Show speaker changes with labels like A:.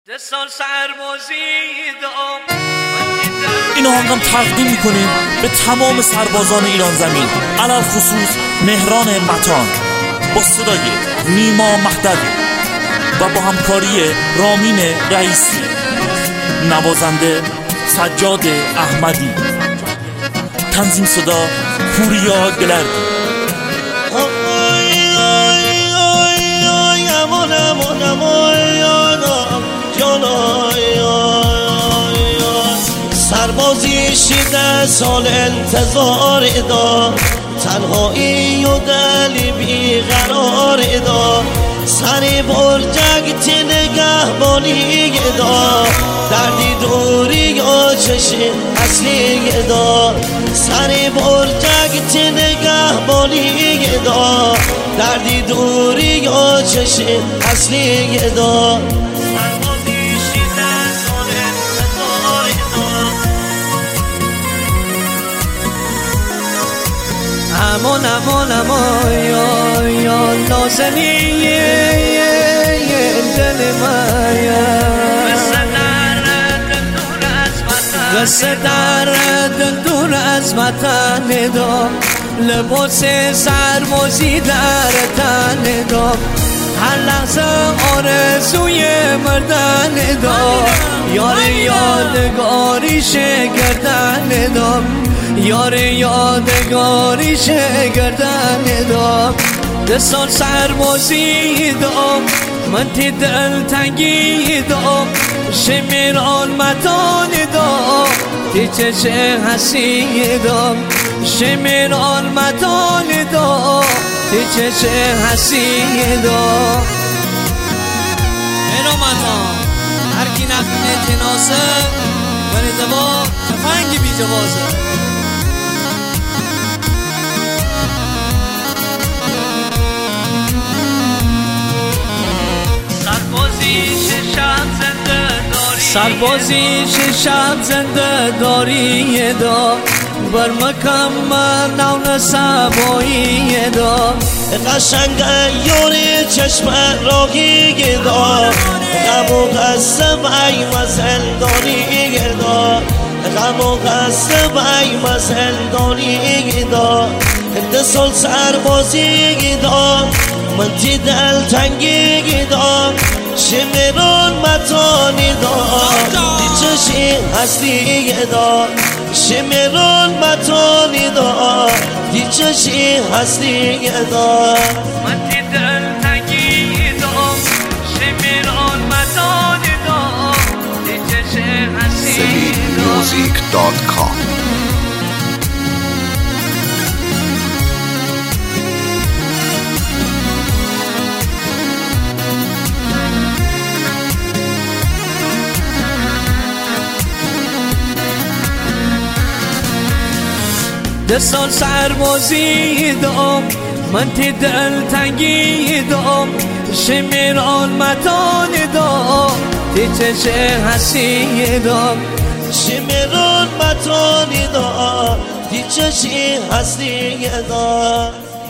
A: این آهنگم تقدیم میکنیم به تمام سربازان ایران زمین، علل خصوص مهران متان، با صدای نیما مهدوی و با همکاری رامین رئیسی، نوازنده سجاد احمدی، تنظیم صدا پوریا گلردی.
B: سربازی 10 سال انتظار ادا، تنهایی و دلی بیقرار ادا، سری برجک تی نگهبانی ادا، دردی دوری و چشم اصلی ادا، سری برجک تی نگهبانی ادا، دردی دوری و چشم اصلی ادا. امان یا نازنی دل مایا، قصه درد دور از وطن دام، لباس سربازی در تن دام، هر لحظه آرزوی مردن دام، یار یادگاری شگردن دام، یار یادگاری شگردن دام. 10 سال سربازی دام، من تی دل تنگی دام، شمیران متان دام، تی چشه حسی دام، شمیران متان دام، تی چشه حسی دام.
C: اینو متان هر کی نخونه جناسه ولی دوا تفنگی بی جوازه.
B: سربازی شب زنده داری دا، بر مکمل نون سبایی دا، قشنگ یوری چشم راهی دا، غم و قصه بای مزل داری دا، غم و قصه بای مزل داری دا. 10 سال سربازی دا، من تی دل تنگی دا، شمیران متانی دار، دی چشی هستی دار، شمیران متانی دار، دی چشی هستی دار.
D: من تی دل تنگی دار، شمیران متانی دار، دی چشی هستی دار.
E: SaveitMusic.com.
B: ده سال سربازی دام، من تی دل تنگی دام، شمیران متان دام، تی چشه حسی دام، شمیران متان دام، تی چشه حسی دام.